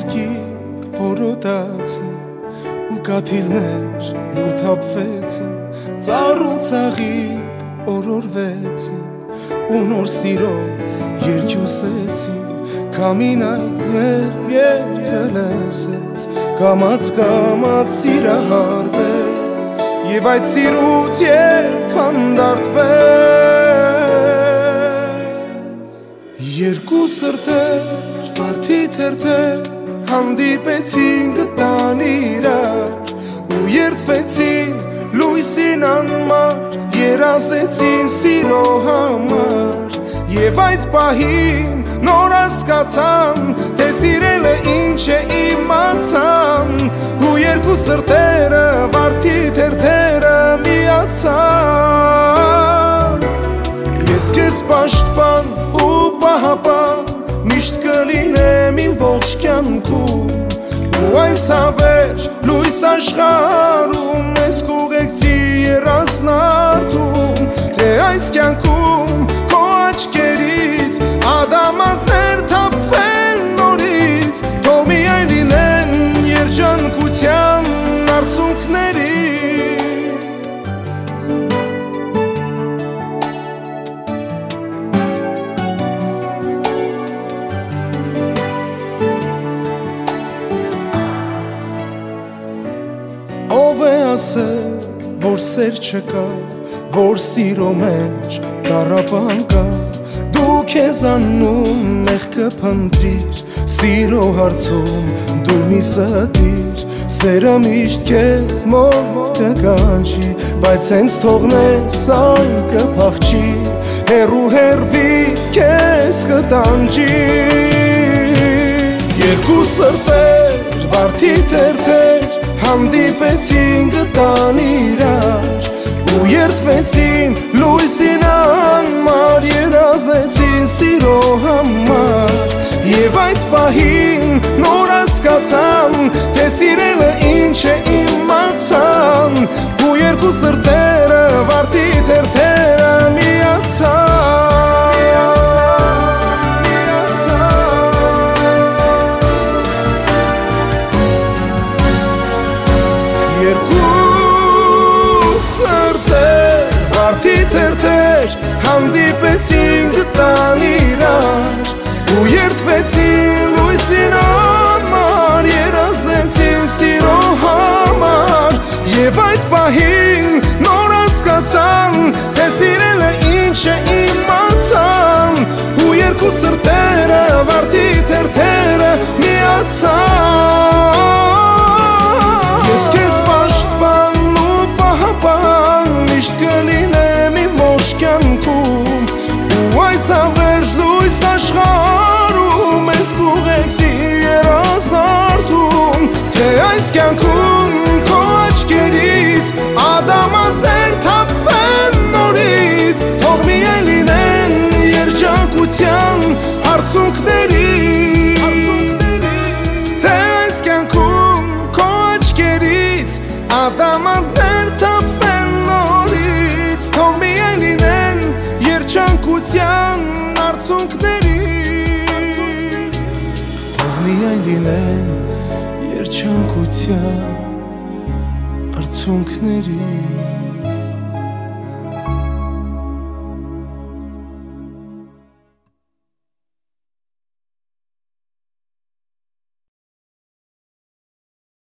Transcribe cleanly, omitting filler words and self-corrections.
երկիկ որոտացին ու կաթիլներ լուր թափվեցին ծառ ու ցաղիկ օրորվեցին ու նոր սիրով երկյուսեցին քամին այդ մեր երկը լսեց կամաց սիրահարվեց և այդ սիրուց երբ հանդարտվեց երկու սրտեր վարդի թերթեր հանդիպեցին գտան իրար ու երդվեցին լույսին անմար երազեցին սիրո համար և այդ պահին նոր հասկացան թե սիրելը ինչ է իմացան ու երկու սրտերը վարդի թերթերը միացան ես քեզ պաշտպան ու պահապան միշտ կլինեմ իմ ողջ կյանքում ու այս հավերժ լույս աշխարհում ես կուղեկցի երազնարդում թե այս կյանքում քո աչքերից ադամանդներ թափվեն նորից թող միայն լինեն երջանկության արցունքների ով է ասել որ սեր չկա որ սիրո մեջ տառապան կա դու քեզ աննում մեղքը փնտրիր սիրո հարցում դու մի ստիր սերը միշտ քեզ մոտ կանչի բայց հենց թողնես այն կփախչի հեռու հեռվից քեզ կտանջի երկու սրտեր վարդի թերթեր հանդիպեցին գտան իրար ու երդվեցին լույսին անմար երազեցին սիրո համար և այդ պահին նոր հասկացան թե սիրելը ինչ է իմացան ու երկու սրտերը վարդի թերթերը հանդիպեցին գտան իրար ու երդվեցին լույսին անմար երազեցին սիրո համար և այդ պահին նոր հասկացան թե սիրելը ինչ է իմացան ու երկու սրտերը վարդի թերթերը միացան ես քեզ պաշտպան ու պահապան միշտ կլինեմ իմ ողջ կյանքում ու այս հավերժ լույս աշխարհում ես կուղեկցի երազնարդում թե այս կյանքում քո աչքերից ադամանդներ թափվեն նորից թող միայն լինեն երջանկության արցունքների թե այս կյանքում քո աչքերից ադամանդներ թափվեն նորից թող միայն լինեն երջանկության արցունքների թող միայն լինեն երջանկության արցունքների